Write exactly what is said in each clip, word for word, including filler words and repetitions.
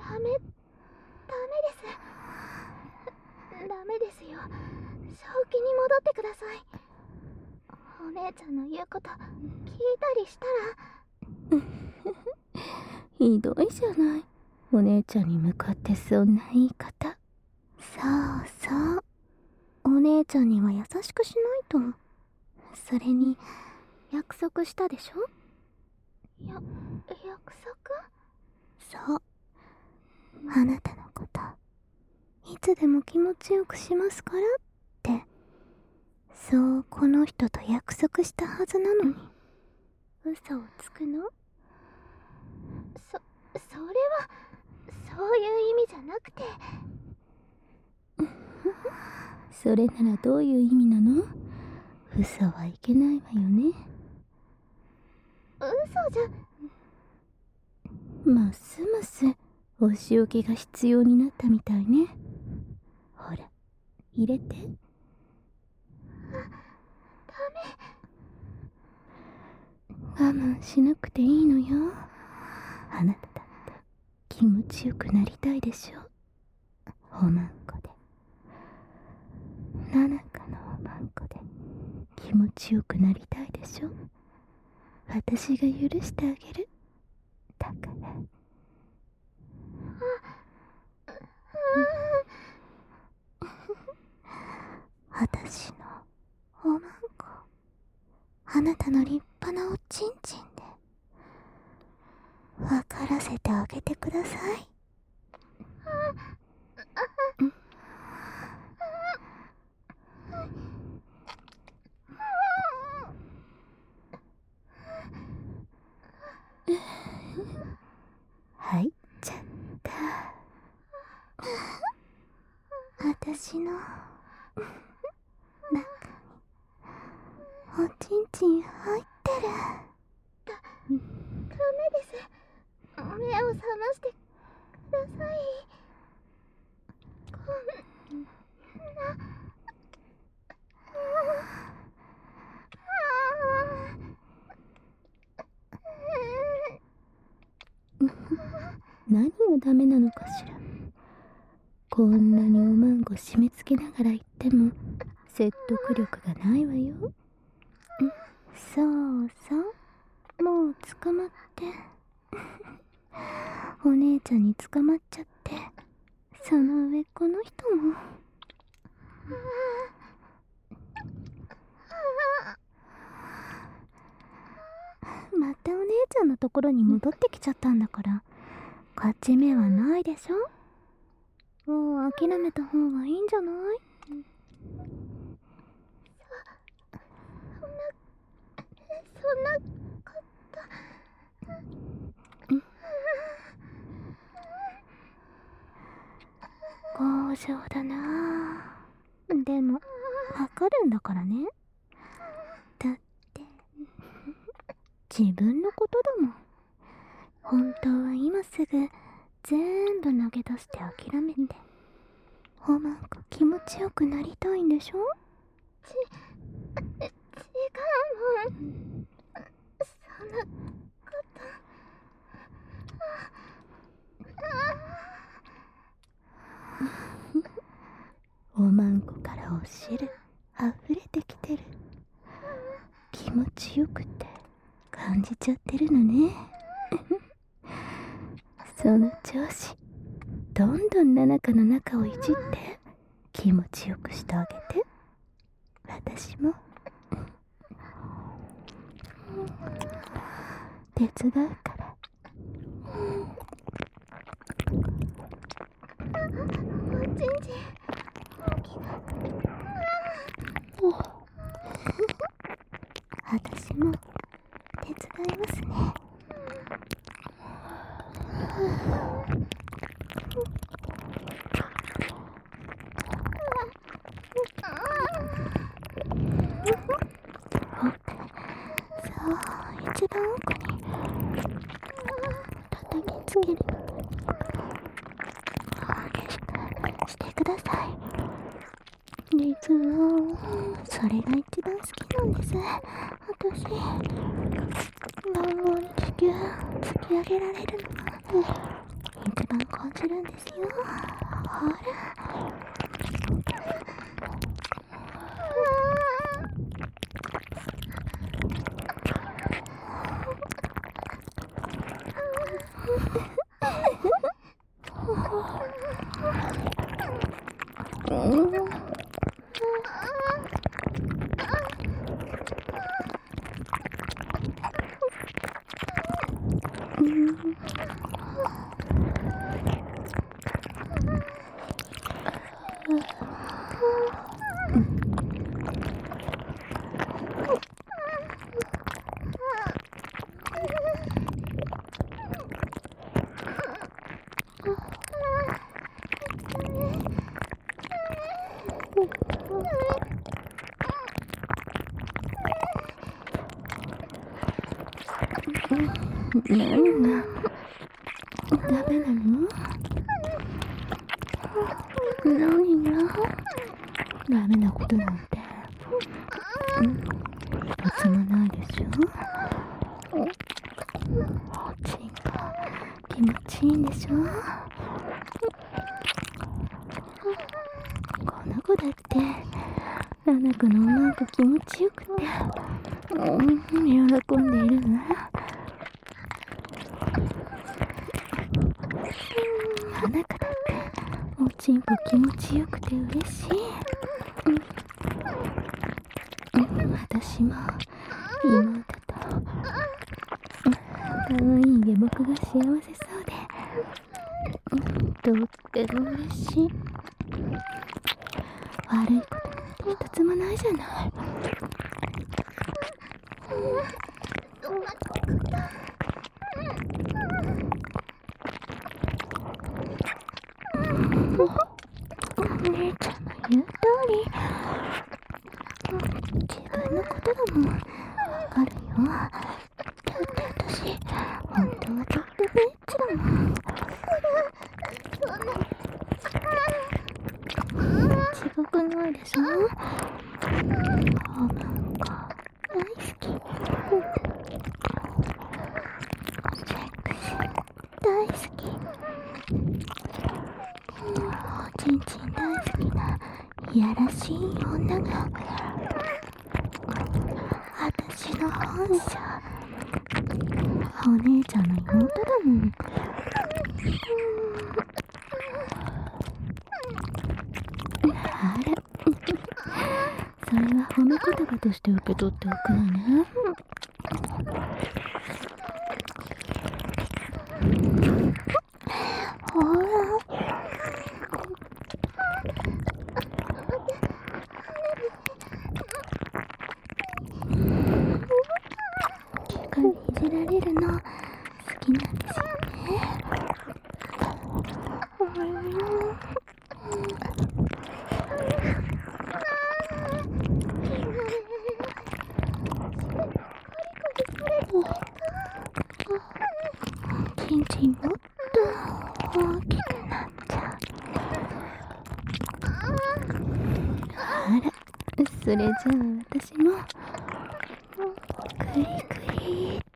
ダメ、ダメです。ダメですよ。正気に戻ってください。お姉ちゃんの言うこと聞いたりしたら。 ひどいじゃない、お姉ちゃんに向かってそんな言い方。 そうそう、お姉ちゃんには優しくしないと。それに約束したでしょ。や、約束？そう、あなたのこといつでも気持ちよくしますからって、そうこの人と約束したはずなのに、嘘をつくの？そ、それはそういう意味じゃなくて。 それならどういう意味なの？嘘はいけないわよね。 嘘じゃ。 ますますお仕置きが必要になったみたいね。ほら、入れて。 あ、 ダメ。我慢しなくていいのよ。あなただって気持ちよくなりたいでしょ。おまんこで、ななかのおまんこで気持ちよくなりたいでしょ。私が許してあげる。だから。 私のおまんこ、あなたの立派なおちんちんで分からせてあげてください。 入っちゃった。 私の中におちんちん入ってる。だ、ダメです。目を覚ましてください。こんな、 何がダメなのかしら。こんなにおまんこ締め付けながら言っても説得力がないわよ。 そうそう、もう捕まってお姉ちゃんに捕まっちゃって、その上この人も。またお姉ちゃんのところに戻ってきちゃったんだから、勝ち目はないでしょ。もう諦めた方がいいんじゃない？そ、そんな、そんなこと。強情だなぁ。でもわかるんだからね。だって自分のことだもん。本当は今すぐ全部投げ出して諦めて、おまんこ気持ちよくなりたいんでしょ？ち、違うもん。そんなこと。 おまんこからお汁溢れてきてる。気持ちよくて感じちゃってるのね。その調子、どんどんななかの中をいじって気持ちよくしてあげて。私も手伝うから。 おちんちん大きく。私も手伝いますね。そう、一番奥に叩きつけるので激しくしてください。実はそれが一番好きなんです。私、暖房に地球突き上げられるのが一番感じるんですよ。ほら。 何がダメなの？何がダメなことなんて一つもないでしょ。おちんが気持ちいいんでしょ。この子だってあなたのなんか気持ちよくて、うん、喜んでいるわ。あなただっておちんぽ気持ちよくて嬉しい。うん、私も妹とかわいい下僕が幸せそうで、うん、とっても嬉しい。悪いことなんて一つもないじゃない。お姉ちゃんの言う通り、自分のことだもん。わかるよ。だって私本当はとってもエッチだもん。違くないでしょ。あ、なんか大好き。セックス大好き。おちんちん大好きないやらしい女が私の本性。お姉ちゃんの妹だもん。あらそれは褒め言葉として受け取っておくわね。ほらいじられるの好きなんですよね。ちんちんもっと大きくなっちゃう。あら、それじゃあ私もクリクリって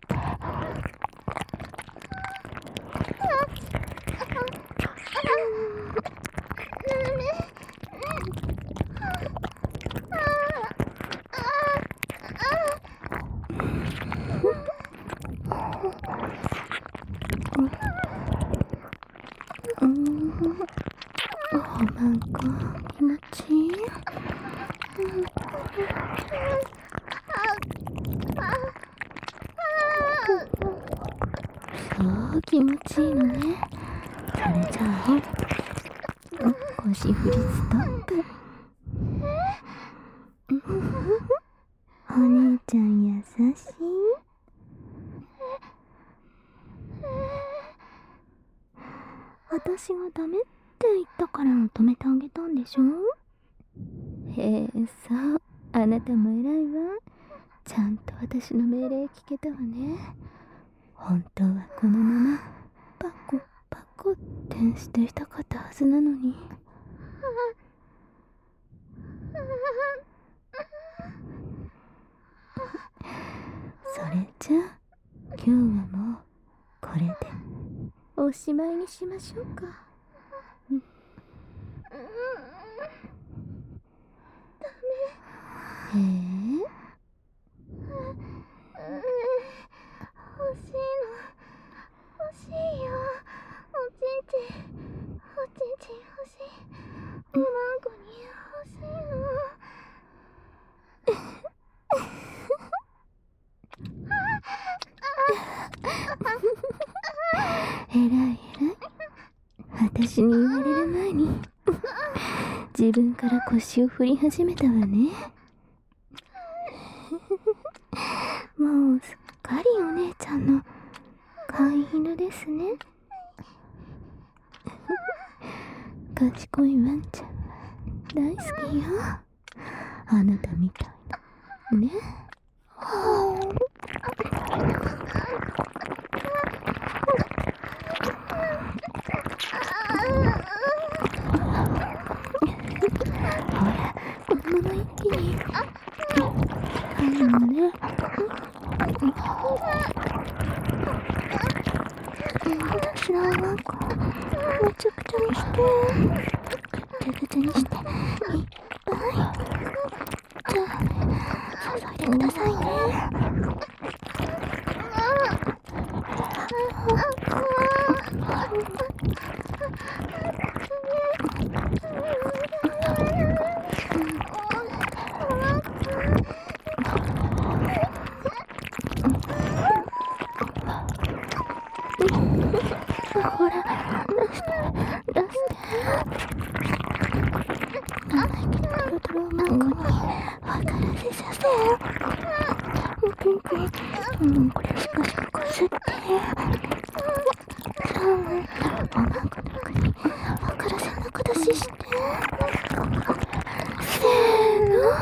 うん、なんか気持ちいい。そう気持ちいいのね。それじゃあ腰振りストップ。お姉ちゃん優しい。私がダメって言ったから止めてあげたんでしょ。へえ、そう、あなたも偉いわ。ちゃんと私の命令聞けたわね。本当はこのままパコパコってしていたかったはずなのに。それじゃあ今日はもうこれでおしまいにしましょうか。うん、ダメ。へえ、 欲しいの、欲しいよ。おちんちん、おちんちん欲しい。おまんこに欲しいの。 えらいえらい。私に言われる前に自分から腰を振り始めたわね。もうすっかりお姉ちゃんの飼い犬ですね。賢いワンちゃんは大好きよ。あなたみたいなね。ほら、このまま一気に入るのね。私のワンコめちゃくちゃにしてぐちゃぐちゃにしていっぱいじゃあ注いでくださいね。ほら、出して、出して。生意気なトロトロマンゴに分からせさせ。ピンクに、うん、これしかしかこすって。さあ、おまんこの中に分からせな形して。せーの。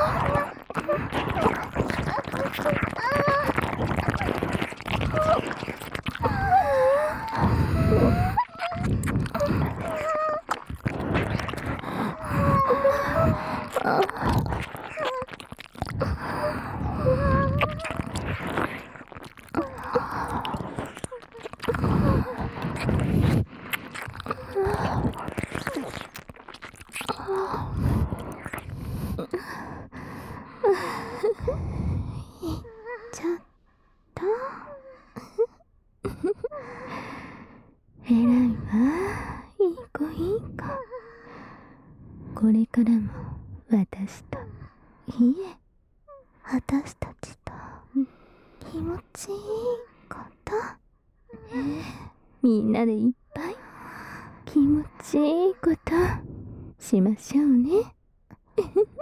いっちゃった。えらいわ。いい子いい子。これからも私と、いえ私たちと気持ちいいこと、えー、みんなでいっぱい気持ちいいことしましょうね。